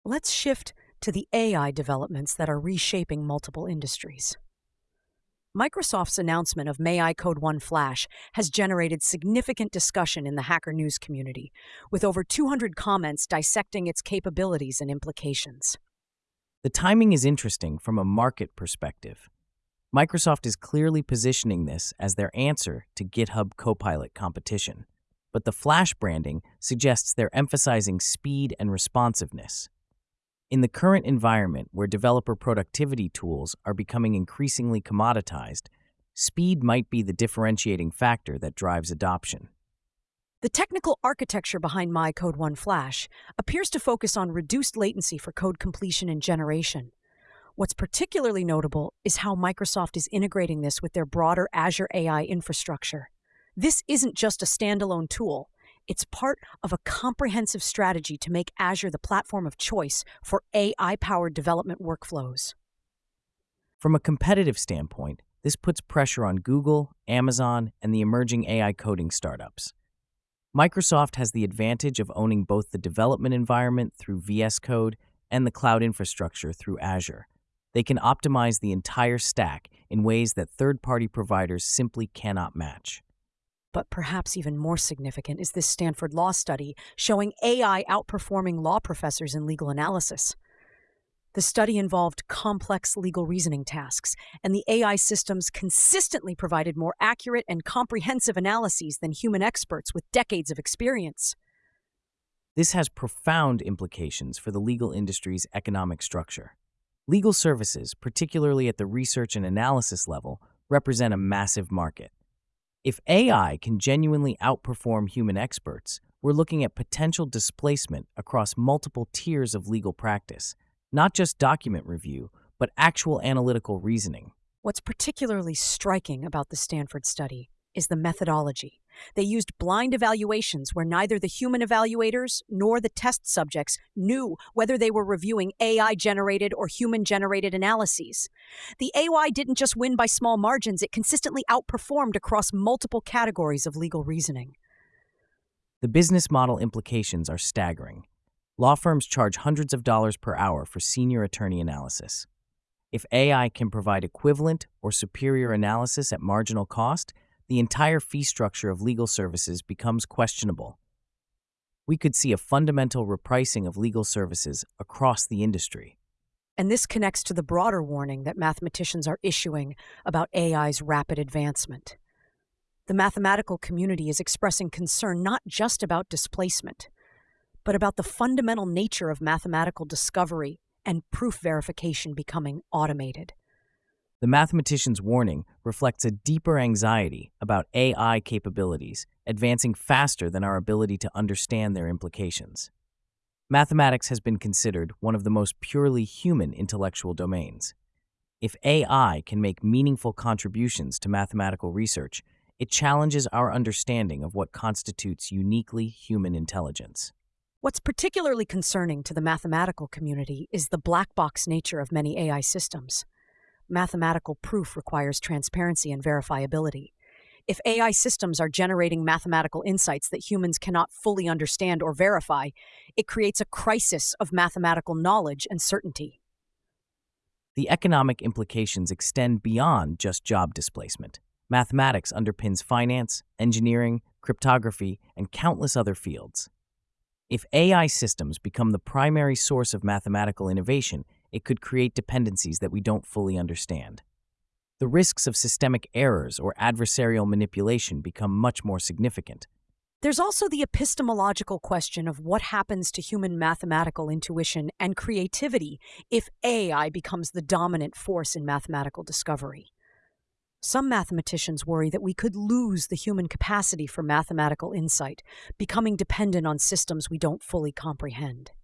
Let's shift to the AI developments that are reshaping multiple industries. Microsoft's announcement of May I Code 1 Flash has generated significant discussion in the hacker news community, with over 200 comments dissecting its capabilities and implications. The timing is interesting from a market perspective. Microsoft is clearly positioning this as their answer to GitHub Copilot competition, but the Flash branding suggests they're emphasizing speed and responsiveness. In the current environment where developer productivity tools are becoming increasingly commoditized, speed might be the differentiating factor that drives adoption. The technical architecture behind My Code 1 Flash appears to focus on reduced latency for code completion and generation. What's particularly notable is how Microsoft is integrating this with their broader Azure AI infrastructure. This isn't just a standalone tool, it's part of a comprehensive strategy to make Azure the platform of choice for AI-powered development workflows. From a competitive standpoint, this puts pressure on Google, Amazon, and the emerging AI coding startups. Microsoft has the advantage of owning both the development environment through VS Code and the cloud infrastructure through Azure. They can optimize the entire stack in ways that third-party providers simply cannot match. But perhaps even more significant is this Stanford Law study showing AI outperforming law professors in legal analysis. The study involved complex legal reasoning tasks, and the AI systems consistently provided more accurate and comprehensive analyses than human experts with decades of experience. This has profound implications for the legal industry's economic structure. Legal services, particularly at the research and analysis level, represent a massive market. If AI can genuinely outperform human experts, we're looking at potential displacement across multiple tiers of legal practice, not just document review, but actual analytical reasoning. What's particularly striking about the Stanford study is the methodology. They used blind evaluations where neither the human evaluators nor the test subjects knew whether they were reviewing AI-generated or human-generated analyses. The AI didn't just win by small margins, it consistently outperformed across multiple categories of legal reasoning. The business model implications are staggering. Law firms charge hundreds of dollars per hour for senior attorney analysis. If AI can provide equivalent or superior analysis at marginal cost, the entire fee structure of legal services becomes questionable. We could see a fundamental repricing of legal services across the industry. And this connects to the broader warning that mathematicians are issuing about AI's rapid advancement. The mathematical community is expressing concern not just about displacement, but about the fundamental nature of mathematical discovery and proof verification becoming automated. The mathematician's warning reflects a deeper anxiety about AI capabilities advancing faster than our ability to understand their implications. Mathematics has been considered one of the most purely human intellectual domains. If AI can make meaningful contributions to mathematical research, it challenges our understanding of what constitutes uniquely human intelligence. What's particularly concerning to the mathematical community is the black box nature of many AI systems. Mathematical proof requires transparency and verifiability. If AI systems are generating mathematical insights that humans cannot fully understand or verify, it creates a crisis of mathematical knowledge and certainty. The economic implications extend beyond just job displacement. Mathematics underpins finance, engineering, cryptography, and countless other fields. If AI systems become the primary source of mathematical innovation, it could create dependencies that we don't fully understand. The risks of systemic errors or adversarial manipulation become much more significant. There's also the epistemological question of what happens to human mathematical intuition and creativity if AI becomes the dominant force in mathematical discovery. Some mathematicians worry that we could lose the human capacity for mathematical insight, becoming dependent on systems we don't fully comprehend.